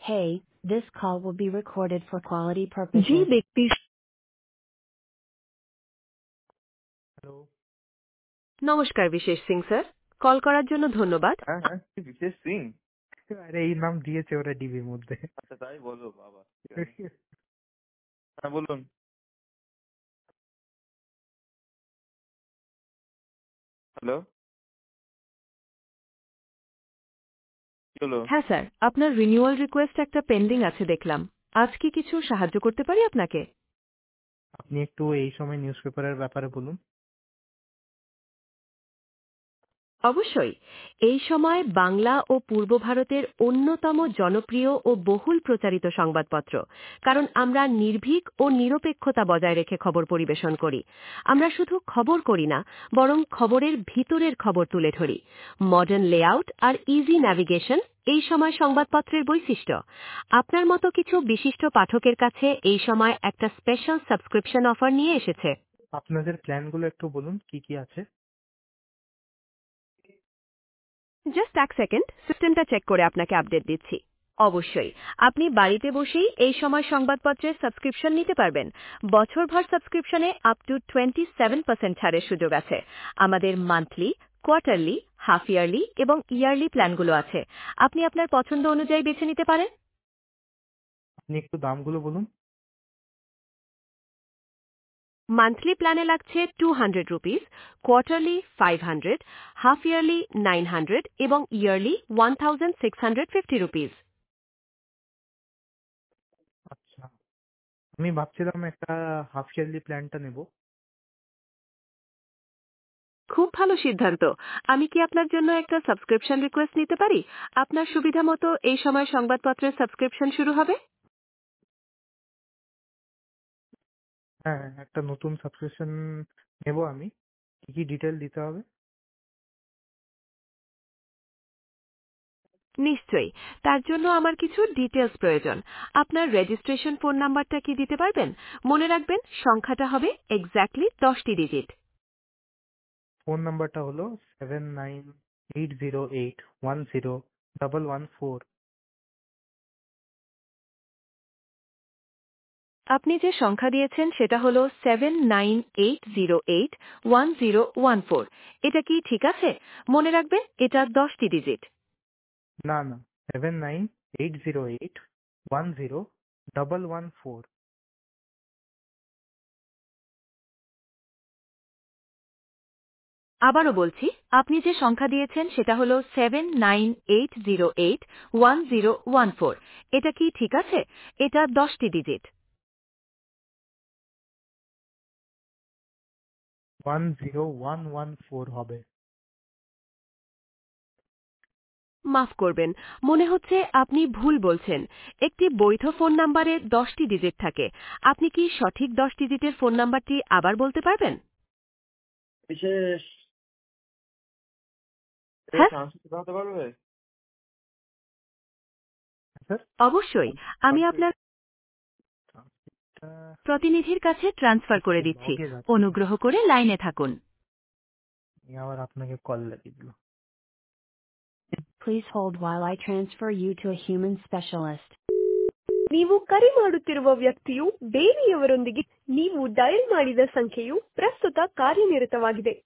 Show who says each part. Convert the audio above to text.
Speaker 1: Hey, this call will be recorded for quality purposes.
Speaker 2: जी व्यक्ति
Speaker 3: hello.
Speaker 2: নমস্কার বিশেষ Singh sir, call করার জন্য ধন্যবাদ।
Speaker 3: হ্যাঁ হ্যাঁ, কি বিশেষ সিং?
Speaker 4: আরে এই নাম দিয়েছে ওরা ডিবির মধ্যে।
Speaker 3: আচ্ছা তাই বলো বাবা, ঠিক আছে। হ্যাঁ বলুন। হ্যালো, কি হলো?
Speaker 2: হ্যাঁ স্যার, আপনার রিনিউয়াল রিকোয়েস্ট একটা পেন্ডিং আছে দেখলাম। আজ কি কিছু সাহায্য করতে পারি আপনাকে?
Speaker 4: আপনি একটু এই সময় নিউজ পেপারের ব্যাপারে বলুন।
Speaker 2: অবশ্যই। এই সময় বাংলা ও পূর্ব ভারতের অন্যতম জনপ্রিয় ও বহুল প্রচারিত সংবাদপত্র, কারণ আমরা নির্ভীক ও নিরপেক্ষতা বজায় রেখে খবর পরিবেশন করি। আমরা শুধু খবর করি না, বরং খবরের ভিতরের খবর তুলে ধরি। মডার্ন লেআউট আর ইজি ন্যাভিগেশন এই সময় সংবাদপত্রের বৈশিষ্ট্য। আপনার মতো কিছু বিশিষ্ট পাঠকের কাছে এই সময় একটা স্পেশাল সাবস্ক্রিপশন অফার নিয়ে এসেছে।
Speaker 4: আপনাদের প্ল্যানগুলো একটু বলুন, কি কি আছে।
Speaker 2: জাস্ট এক সেকেন্ড, সিস্টেমটা চেক করে আপনাকে আপডেট দিচ্ছি। অবশ্যই, আপনি বাড়িতে বসেই এই সময় সংবাদপত্রের সাবস্ক্রিপশন নিতে পারবেন। বছরভর সাবস্ক্রিপশনে আপ টু 27% ছাড়ের সুযোগ আছে। আমাদের মান্থলি, কোয়ার্টারলি, হাফ ইয়ারলি এবং ইয়ারলি প্ল্যানগুলো আছে। আপনি আপনার পছন্দ অনুযায়ী বেছে নিতে পারেন।
Speaker 4: আপনি একটু দামগুলো বলুন।
Speaker 2: মান্থলি প্ল্যানে লাগছে 200 রুপিস, কোয়ার্টারলি 500, হাফ ইয়ারলি 900 এবং ইয়ারলি 1650 রুপিস।
Speaker 4: আচ্ছা, আমি ভাবছিলাম একটা হাফ ইয়ারলি প্ল্যানটা নেব।
Speaker 2: খুব ভালো সিদ্ধান্ত। আমি কি আপনার জন্য একটা সাবস্ক্রিপশন রিকোয়েস্ট নিতে পারি? আপনার সুবিধা মতো এই সময় সংবাদপত্রের সাবস্ক্রিপশন শুরু হবে।
Speaker 4: হ্যাঁ, একটা নতুন সাবস্ক্রিপশন নেব আমি। কি কি ডিটেল দিতে হবে?
Speaker 2: নিশ্চয়ই, তার জন্য আমার কিছু ডিটেলস প্রয়োজন। আপনার রেজিস্ট্রেশন ফোন নাম্বারটা কি দিতে পারবেন? মনে রাখবেন, সংখ্যাটা হবে এক্স্যাক্টলি 10টি ডিজিট।
Speaker 4: ফোন নাম্বারটা হলো 7980810114।
Speaker 2: আপনি যে সংখ্যা দিয়েছেন সেটা হলো 7980810114। এটা কি ঠিক আছে? মনে রাখবেন, এটা 10টি ডিজিট।
Speaker 4: না না, 7980810114।
Speaker 2: আবারও বলছি, আপনি যে সংখ্যা দিয়েছেন সেটা হলো 7980810114। এটা কি ঠিক আছে? এটা 10টি ডিজিট।
Speaker 4: 10114 হবে।
Speaker 2: মাফ করবেন, মনে হচ্ছে আপনি ভুল বলছেন। একটি বৈধ ফোন নাম্বারে 10টি ডিজিট থাকে। আপনি কি সঠিক 10 ডিজিটের ফোন নাম্বারটি আবার বলতে পারবেন?
Speaker 3: বিশেষ
Speaker 2: হ্যাঁ,
Speaker 3: ট্রান্সফার হতে পারবে?
Speaker 4: স্যার,
Speaker 2: অবশ্যই। আমি আপনার
Speaker 4: ট্রান্সক্রিপ্টটা
Speaker 2: প্রতিনিধির কাছে ট্রান্সফার করে দিচ্ছি।
Speaker 4: লগে যাচ্ছে।
Speaker 2: অনুগ্রহ করে লাইনে থাকুন।
Speaker 4: আবার আপনাকে কল লাগিয়ে দিল।
Speaker 1: Please hold while I transfer you to a human specialist.
Speaker 2: ನೀವು ಕರೆ ಮಾಡುತ್ತಿರುವ ವ್ಯಕ್ತಿಯು ಬೇರೆಯವರೊಂದಿಗೆ ನೀವು ಡಯಲ್ ಮಾಡಿದ ಸಂಖ್ಯೆಯು ಪ್ರಸ್ತುತ ಕಾರ್ಯನಿರತವಾಗಿದೆ.